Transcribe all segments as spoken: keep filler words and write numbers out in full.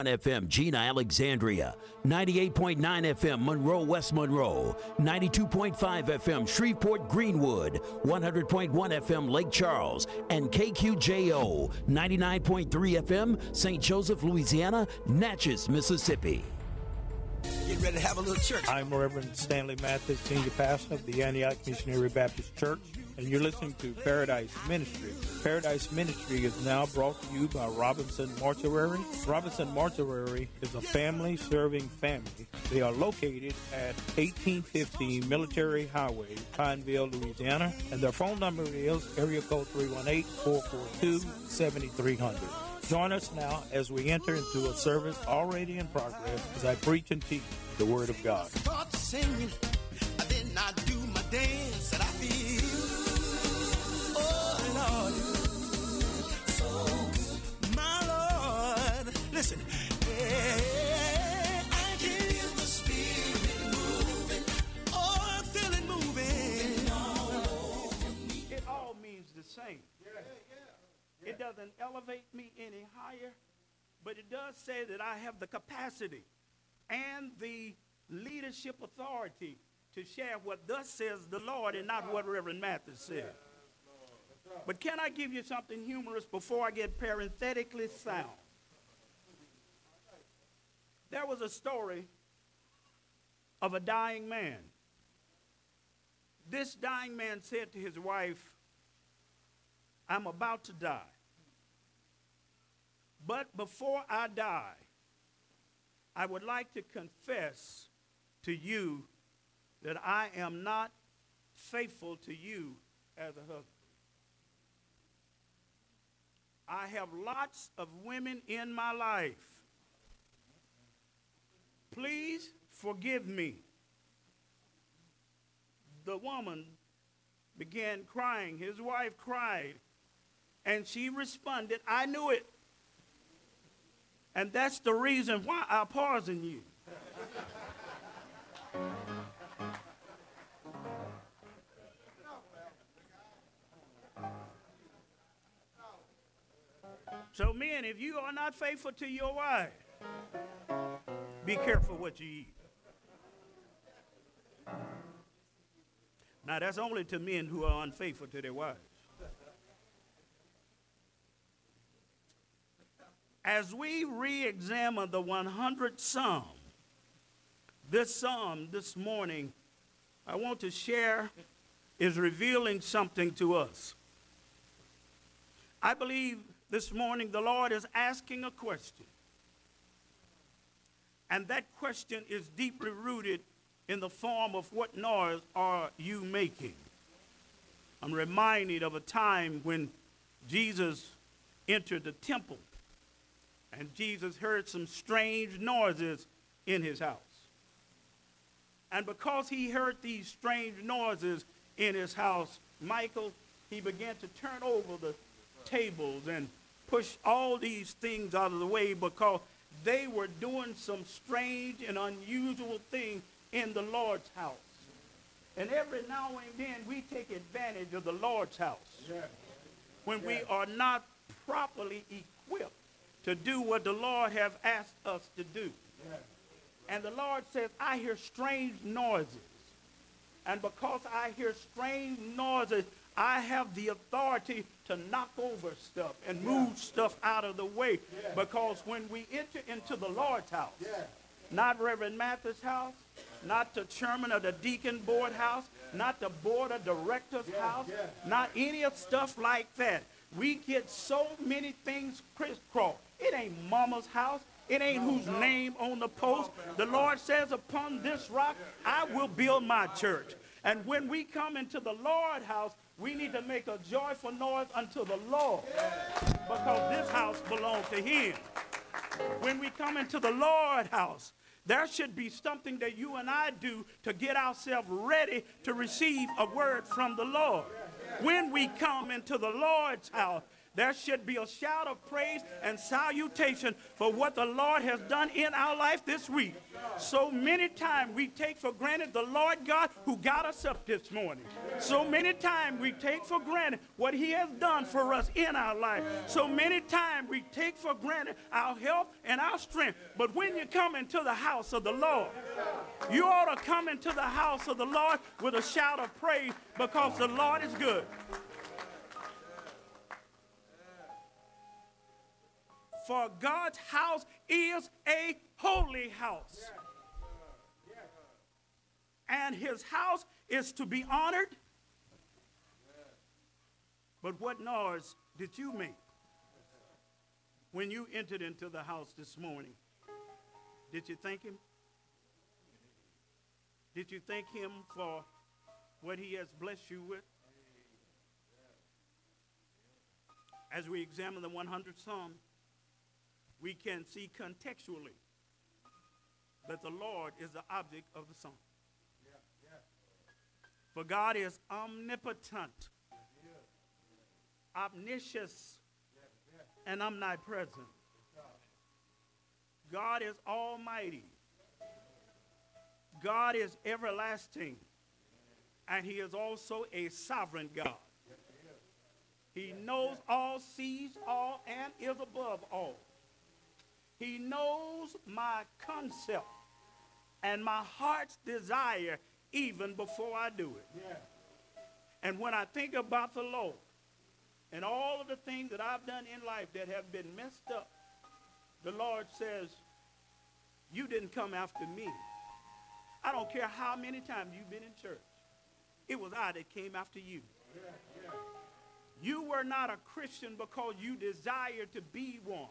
F M, Gina, Alexandria, ninety-eight point nine F M, Monroe, West Monroe, ninety-two point five F M, Shreveport, Greenwood, one hundred point one F M, Lake Charles, and K Q J O, ninety-nine point three F M, Saint Joseph, Louisiana, Natchez, Mississippi. Get ready to have a little church. I'm Reverend Stanley Mathis, Senior Pastor of the Antioch Missionary Baptist Church, and you're listening to Paradise Ministry. Paradise Ministry is now brought to you by Robinson Mortuary. Robinson Mortuary is a family-serving family. They are located at eighteen fifty Military Highway, Pineville, Louisiana, and their phone number is area code three one eight, four four two, seven three zero zero. Join us now as we enter into a service already in progress as I preach and teach the Word of God. Start singing, I did not do my dance, and I feel, oh Lord, so good, my Lord. Listen, yeah, I can feel the Spirit moving, oh, I feel it moving all over me. It all means the same. It doesn't elevate me any higher, but it does say that I have the capacity and the leadership authority to share what thus says the Lord and not what Reverend Mathis said. But can I give you something humorous before I get parenthetically sound? There was a story of a dying man. This dying man said to his wife, I'm about to die. But before I die, I would like to confess to you that I am not faithful to you as a husband. I have lots of women in my life. Please forgive me. The woman began crying. His wife cried. And she responded, I knew it. And that's the reason why I pardon you. So men, if you are not faithful to your wife, be careful what you eat. Now that's only to men who are unfaithful to their wives. As we re-examine the one hundredth Psalm, this Psalm this morning, I want to share, is revealing something to us. I believe this morning the Lord is asking a question. And that question is deeply rooted in the form of what noise are you making? I'm reminded of a time when Jesus entered the temple. And Jesus heard some strange noises in his house. And because he heard these strange noises in his house, Michael, he began to turn over the tables and push all these things out of the way because they were doing some strange and unusual things in the Lord's house. And every now and then we take advantage of the Lord's house when we are not properly equipped to do what the Lord have asked us to do. Yeah. And the Lord says, I hear strange noises. And because I hear strange noises, I have the authority to knock over stuff and move yeah. stuff out of the way. Yeah. Because when we enter into the Lord's house, yeah. not Reverend Mathis' house, not the chairman of the deacon board house, yeah. not the board of directors yeah. house, yeah. not any of stuff like that. We get so many things crisscrossed. It ain't mama's house. It ain't no, whose no. name on the post. The Lord says, upon this rock, I will build my church. And when we come into the Lord's house, we need to make a joyful noise unto the Lord because this house belongs to him. When we come into the Lord's house, there should be something that you and I do to get ourselves ready to receive a word from the Lord. When we come into the Lord's house, there should be a shout of praise and salutation for what the Lord has done in our life this week. So many times we take for granted the Lord God who got us up this morning. So many times we take for granted what he has done for us in our life. So many times we take for granted our health and our strength. But when you come into the house of the Lord, you ought to come into the house of the Lord with a shout of praise because the Lord is good. For God's house is a holy house. And his house is to be honored. But what noise did you make when you entered into the house this morning? Did you thank him? Did you thank him for what he has blessed you with? As we examine the one hundredth Psalm, we can see contextually that the Lord is the object of the song. For God is omnipotent, omniscious, and omnipresent. God is almighty. God is everlasting. And he is also a sovereign God. He knows all, sees all, and is above all. He knows my concept and my heart's desire even before I do it. Yeah. And when I think about the Lord and all of the things that I've done in life that have been messed up, the Lord says, you didn't come after me. I don't care how many times you've been in church. It was I that came after you. Yeah, yeah. You were not a Christian because you desired to be one.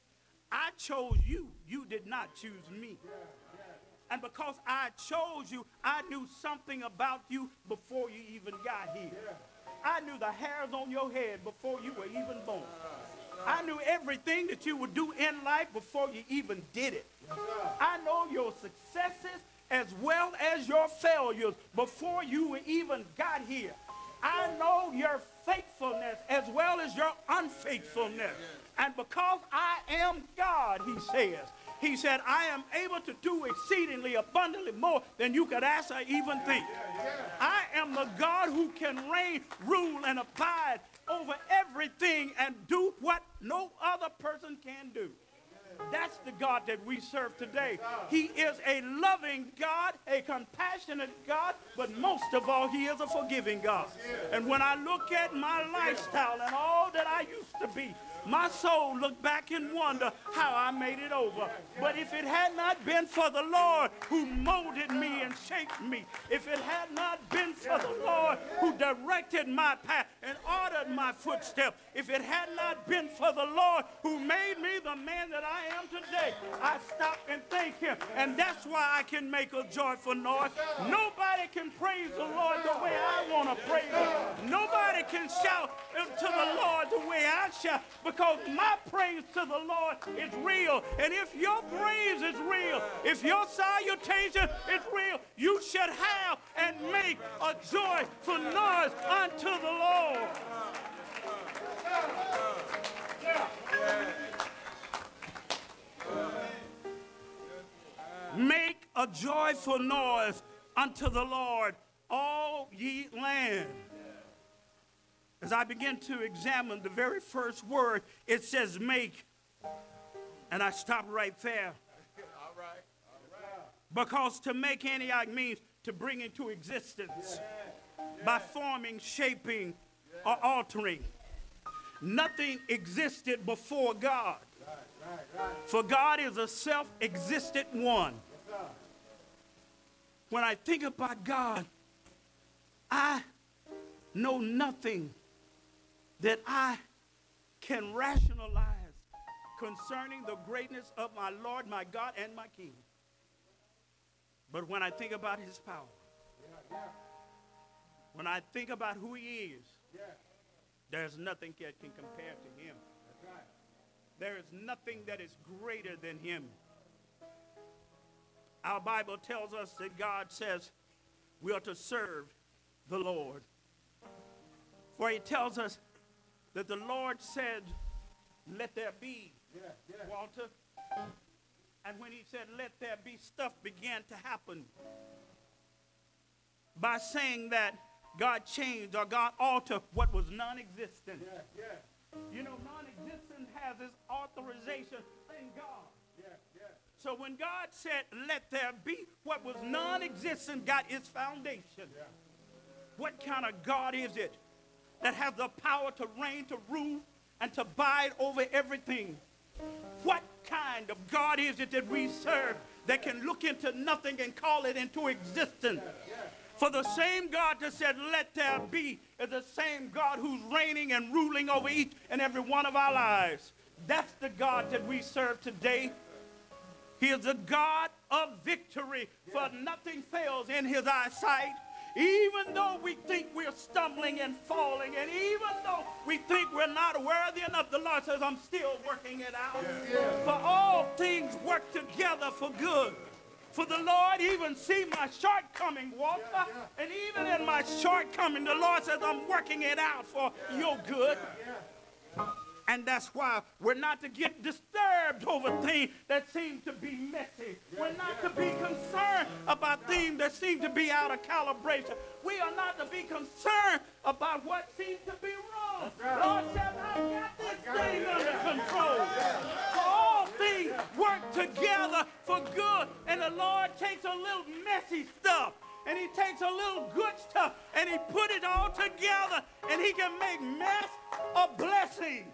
I chose you. You did not choose me. And because I chose you, I knew something about you before you even got here. I knew the hairs on your head before you were even born. I knew everything that you would do in life before you even did it. I know your successes as well as your failures before you even got here. I know your faithfulness as well as your unfaithfulness. And because I am God, he says, he said, I am able to do exceedingly abundantly more than you could ask or even think. I am the God who can reign, rule, and abide over everything and do what no other person can do. That's the God that we serve today. He is a loving God, a compassionate God, but most of all, he is a forgiving God. And when I look at my lifestyle and all that I used to be, my soul looked back and wonder how I made it over. But if it had not been for the Lord who molded me and shaped me, if it had not been for the Lord who directed my path and ordered my footsteps, if it had not been for the Lord who made me the man that I am today, I stop and thank him. And that's why I can make a joyful noise. Nobody can praise the Lord the way I want to praise him. Nobody can shout to the Lord the way I shout, because my praise to the Lord is real. And if your praise is real, if your salutation is real, you should have and make a joyful noise unto the Lord. Make a joyful noise unto the Lord, all ye land. As I begin to examine the very first word, it says make. And I stop right there. All right. All right. Because to make Antioch means to bring into existence by forming, shaping, or altering. Nothing existed before God. For God is a self-existent one. When I think about God, I know nothing that I can rationalize concerning the greatness of my Lord, my God, and my King. But when I think about his power, when I think about who he is, there's nothing that can compare to him. There is nothing that is greater than him. Our Bible tells us that God says we are to serve the Lord. For he tells us that the Lord said, let there be, Yeah, yeah. Walter. And when he said, let there be, stuff began to happen. By saying that God changed or God altered what was non-existent. Yeah, yeah, You know, non-existent has its authorization in God. yeah, yeah. So when God said, let there be, what was non-existent got its foundation. Yeah. What kind of God is it that has the power to reign, to rule, and to abide over everything? What kind of God is it that we serve that can look into nothing and call it into existence? For the same God that said, let there be, is the same God who's reigning and ruling over each and every one of our lives. That's the God that we serve today. He is the God of victory, for nothing fails in his eyesight. Even though we think we're stumbling and falling, and even though we think we're not worthy enough, the Lord says, I'm still working it out. For all things work together for good. For the Lord even see my shortcoming, Walter. And even in my shortcoming, the Lord says, I'm working it out for your good. And that's why we're not to get disturbed over things that seem to be messy. We're not to be concerned about things that seem to be out of calibration. We are not to be concerned about what seems to be wrong. Lord says, I got this thing under control. For all things work together for good. And the Lord takes a little messy stuff, and he takes a little good stuff, and he put it all together, and he can make mess a blessing.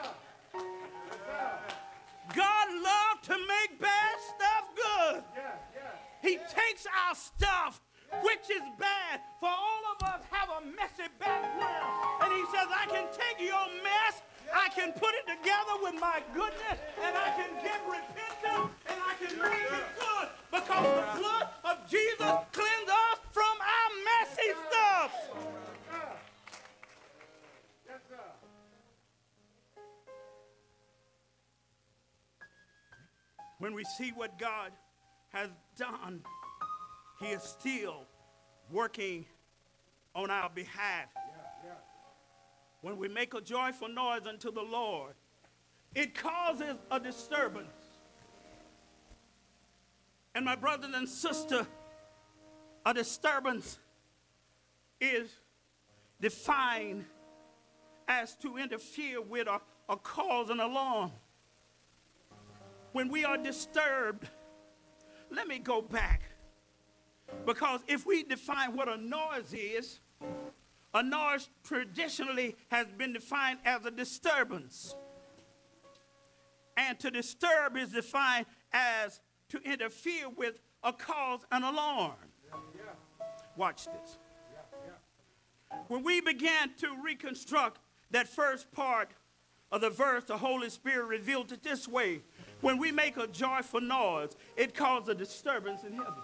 God loves to make bad stuff good. He takes our stuff, which is bad, for all of us have a messy background, and he says, I can take your mess, I can put it together with my goodness, and I can get repentance, and I can make it good, because the blood of Jesus cleansed us from our messy stuff. When we see what God has done, he is still working on our behalf. When we make a joyful noise unto the Lord, it causes a disturbance. And my brothers and sisters, a disturbance is defined as to interfere with or, or cause an alarm. When we are disturbed, let me go back. Because if we define what a noise is, a noise traditionally has been defined as a disturbance. And to disturb is defined as to interfere with or cause an alarm. Watch this. When we began to reconstruct that first part of the verse, the Holy Spirit revealed it this way. When we make a joyful noise, it causes a disturbance in heaven,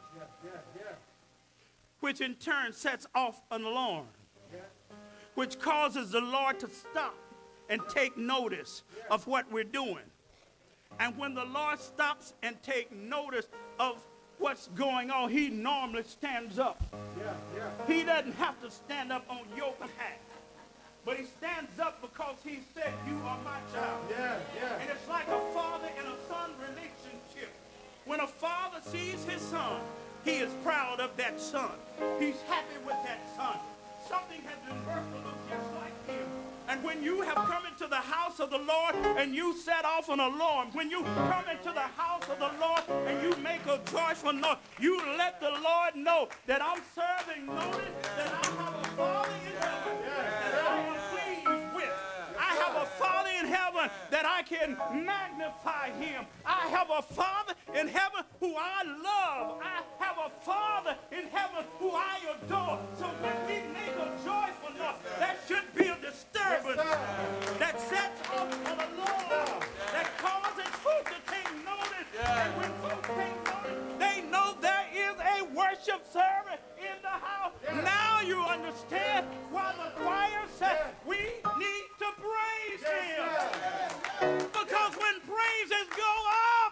which in turn sets off an alarm, which causes the Lord to stop and take notice of what we're doing. And when the Lord stops and takes notice of what's going on, he normally stands up. He doesn't have to stand up on your behalf, but he stands up because he said, you are my child. Yeah, yeah. And it's like a father and a son relationship. When a father sees his son, he is proud of that son. He's happy with that son. Something has been birthed to look just like him. And when you have come into the house of the Lord and you set off an alarm, when you come into the house of the Lord and you make a joyful noise, you let the Lord know that I'm serving notice, that I have a Father in heaven that I am pleased with. I have a Father in heaven that I can magnify him. I have a Father in heaven who I love. I have a Father in heaven who I adore. So when we make a joyful noise, that should be a disturbance that sets off an alarm, that causes folk to take notice. And when folk take notice, they know there is a worship service in the house. Now you understand why the choir said we need to praise him. Because when praises go up,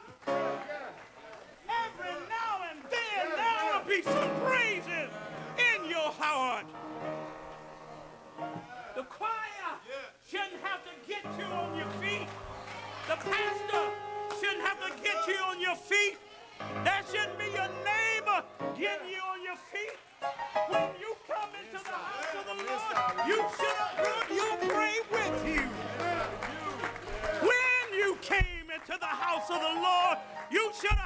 every now and then there will be some praises in your heart. The choir shouldn't have to get you on your feet. The pastor shouldn't have to get you on your feet. That shouldn't be your neighbor getting you on your feet. When you come into the house of the Lord, you should have brought your pray with you. When you came into the house of the Lord, you should have